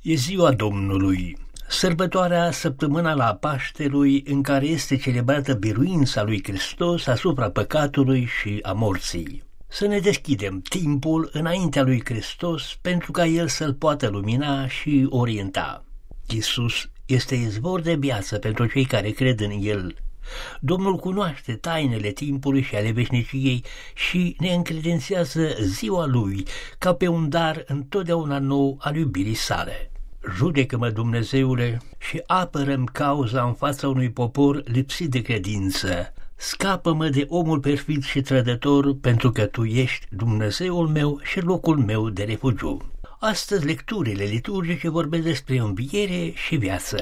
E ziua Domnului, sărbătoarea săptămânală a Paștelui, în care este celebrată biruința lui Hristos asupra păcatului și a morții. Să ne deschidem timpul înaintea lui Hristos pentru ca El să-L poată lumina și orienta. Iisus este izvor de viață pentru cei care cred în El. Domnul cunoaște tainele timpului și ale veșniciei și ne încredințează ziua Lui ca pe un dar întotdeauna nou al iubirii sale. Judecă-mă, Dumnezeule, și apără-mi cauza în fața unui popor lipsit de credință. Scapă-mă de omul perfid și trădător, pentru că Tu ești Dumnezeul meu și locul meu de refugiu. Astăzi lecturile liturgice vorbesc despre înviere și viață.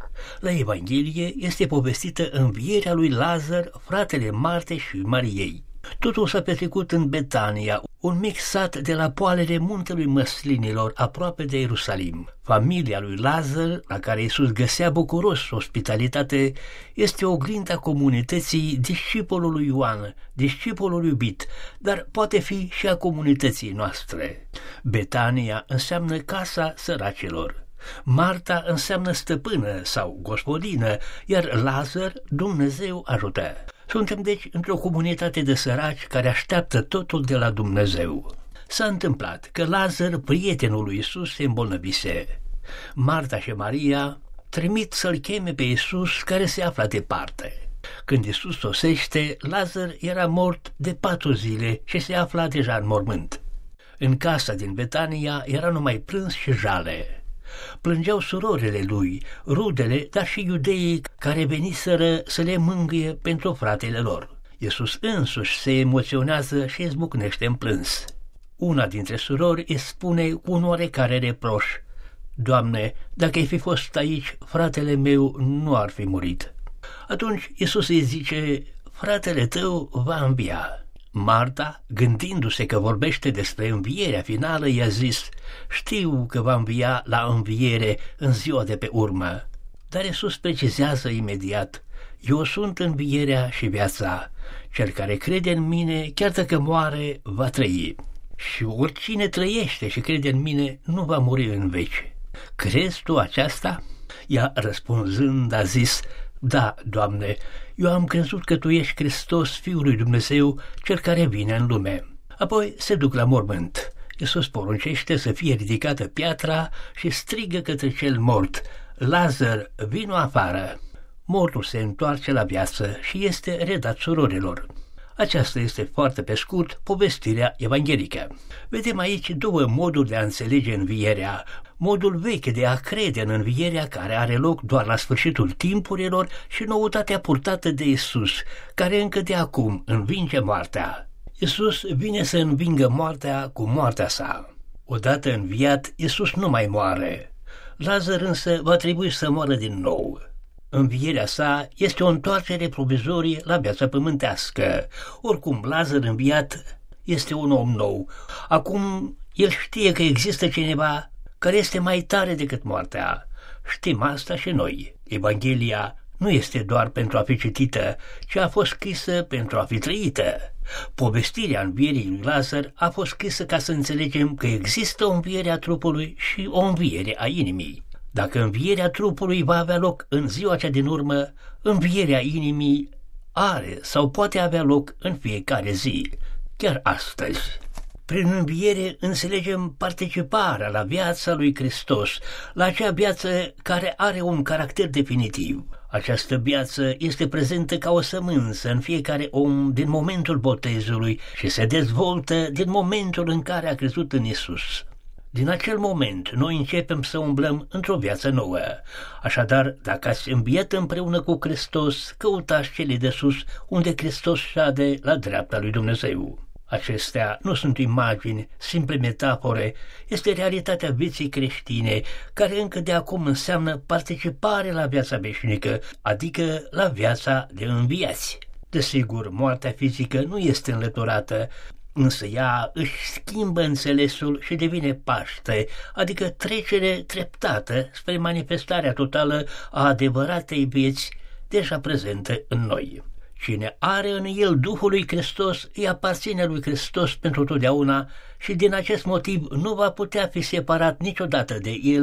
La Evanghelie este povestită învierea lui Lazar, fratele Martei și Mariei. Totul s-a petrecut în Betania, un mic sat de la poalele muntelui Măslinilor, aproape de Ierusalim. Familia lui Lazar, la care Iisus găsea bucuros ospitalitate, este oglinda comunității discipolului Ioan, discipolul iubit, dar poate fi și a comunității noastre. Betania înseamnă casa săracilor. Marta înseamnă stăpână sau gospodină, iar Lazar, Dumnezeu ajută. Suntem deci într-o comunitate de săraci care așteaptă totul de la Dumnezeu. S-a întâmplat că Lazar, prietenul lui Iisus, se îmbolnăvise. Marta și Maria trimit să-l cheme pe Iisus, care se afla departe. Când Iisus sosește, Lazar era mort de 4 zile și se afla deja în mormânt. În casa din Betania era numai plâns și jale. Plângeau surorile lui, rudele, dar și iudeii care veniseră să le mângâie pentru fratele lor. Iisus însuși se emoționează și izbucnește în plâns. Una dintre surori îi spune cu un oarecare reproș: Doamne, dacă ai fi fost aici, fratele meu nu ar fi murit. Atunci Iisus îi zice: fratele tău va învia. Marta, gândindu-se că vorbește despre învierea finală, i-a zis: știu că va învia la înviere în ziua de pe urmă. Dar Iisus precizează imediat: eu sunt învierea și viața. Cel care crede în mine, chiar dacă moare, va trăi. Și oricine trăiește și crede în mine nu va muri în veci. Crezi tu aceasta? Ea, răspunzând, a zis: da, Doamne, eu am crezut că Tu ești Hristos, Fiul lui Dumnezeu, Cel care vine în lume. Apoi se duc la mormânt. Iisus poruncește să fie ridicată piatra și strigă către cel mort: Lazar, vino afară! Mortul se întoarce la viață și este redat surorilor. Aceasta este foarte pe scurt povestirea evanghelică. Vedem aici 2 moduri de a înțelege învierea. Modul vechi de a crede în învierea, care are loc doar la sfârșitul timpurilor, și noutatea purtată de Iisus, care încă de acum învinge moartea. Iisus vine să învingă moartea cu moartea sa. Odată înviat, Iisus nu mai moare. Lazar însă va trebui să moară din nou. Învierea sa este o întoarcere provizorie la viața pământească. Oricum, Lazar înviat este un om nou. Acum el știe că există cineva care este mai tare decât moartea. Știm asta și noi. Evanghelia nu este doar pentru a fi citită, ci a fost scrisă pentru a fi trăită. Povestirea învierii lui Lazar a fost scrisă ca să înțelegem că există o înviere a trupului și o înviere a inimii. Dacă învierea trupului va avea loc în ziua cea din urmă, învierea inimii are sau poate avea loc în fiecare zi, chiar astăzi. Prin înviere înțelegem participarea la viața lui Hristos, la acea viață care are un caracter definitiv. Această viață este prezentă ca o sămânță în fiecare om din momentul botezului și se dezvoltă din momentul în care a crezut în Iisus. Din acel moment, noi începem să umblăm într-o viață nouă. Așadar, dacă ați înviat împreună cu Hristos, căutați cele de sus, unde Hristos șade la dreapta lui Dumnezeu. Acestea nu sunt imagini, simple metafore, este realitatea vieții creștine, care încă de acum înseamnă participare la viața veșnică, adică la viața de înviați. Desigur, moartea fizică nu este înlăturată, însă ea își schimbă înțelesul și devine Paște, adică trecere treptată spre manifestarea totală a adevăratei vieți deja prezente în noi. Cine are în el Duhul lui Hristos îi aparține lui Hristos pentru totdeauna și din acest motiv nu va putea fi separat niciodată de el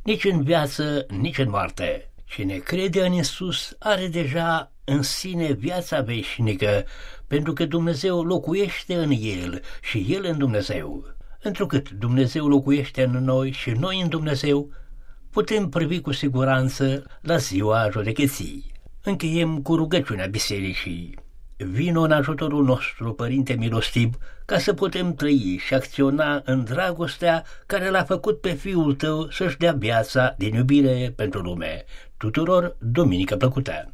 nici în viață, nici în moarte. Cine crede în Iisus are deja în sine viața veșnică, pentru că Dumnezeu locuiește în el și el în Dumnezeu. Întrucât Dumnezeu locuiește în noi și noi în Dumnezeu, putem privi cu siguranță la ziua judecății. Încheiem cu rugăciunea bisericii. Vino în ajutorul nostru, Părinte milostiv, ca să putem trăi și acționa în dragostea care l-a făcut pe Fiul Tău să-și dea viața din iubire pentru lume. Tuturor, duminică plăcută!